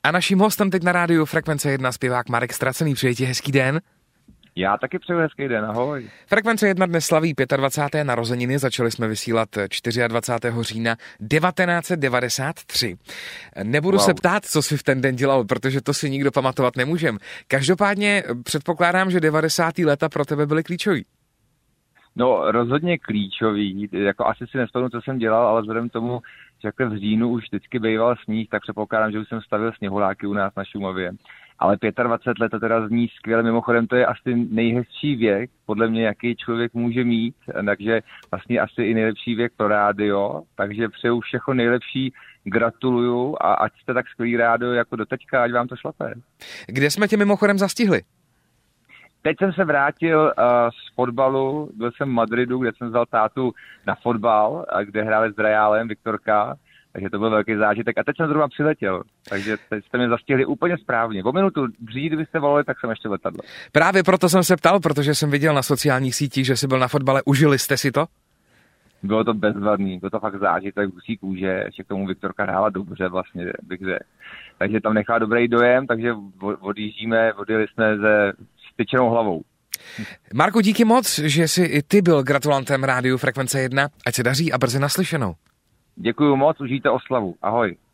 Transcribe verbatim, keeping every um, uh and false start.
A naším hostem teď na rádiu Frekvence jedna zpěvák Marek Ztracený. Přeji ti hezký den. Já taky přeju hezký den, ahoj. Frekvence jedna dnes slaví dvacáté páté narozeniny, začali jsme vysílat dvacátého čtvrtého října devatenáct set devadesát tři. Nebudu wow. se ptát, co jsi v ten den dělal, protože to si nikdo pamatovat nemůžem. Každopádně předpokládám, že devadesátá léta pro tebe byly klíčový. No rozhodně klíčový, jako asi si nespomenu, co jsem dělal, ale vzhledem k tomu, že jako v říjnu už vždycky býval sníh, tak předpokládám, že už jsem stavil sněhuláky u nás na Šumavě. Ale dvacet pět let to teda zní skvěle, mimochodem to je asi nejhezčí věk, podle mě, jaký člověk může mít, takže vlastně asi i nejlepší věk pro rádio, takže přeju všechno nejlepší, gratuluju a ať jste tak skvělý rádio jako doteďka, ať vám to šlape. Kde jsme tě mimochodem zastihli? Teď jsem se vrátil uh, z fotbalu, byl jsem v Madridu, kde jsem vzal tátu na fotbal, kde hráli s Reálem Viktorka, takže to byl velký zážitek. A teď jsem zrovna přiletěl, takže teď jste mě zastihli úplně správně. O minutu dřív, kdybyste volali, tak jsem ještě v letadle. Právě proto jsem se ptal, protože jsem viděl na sociálních sítích, že jsi byl na fotbale. Užili jste si to? Bylo to bezvadný, bylo to fakt zážitek, husí kůže, ještě k tomu Viktorka hrála dobře vlastně, bych řekl. Takže tam nechala dobrý dojem, takže odjíždíme, odjeli jsme se styčenou hlavou. Marku, díky moc, že jsi i ty byl gratulantem rádiu Frekvence jedna. Ať se daří a brzy naslyšenou. Děkuju moc, užijte oslavu. Ahoj.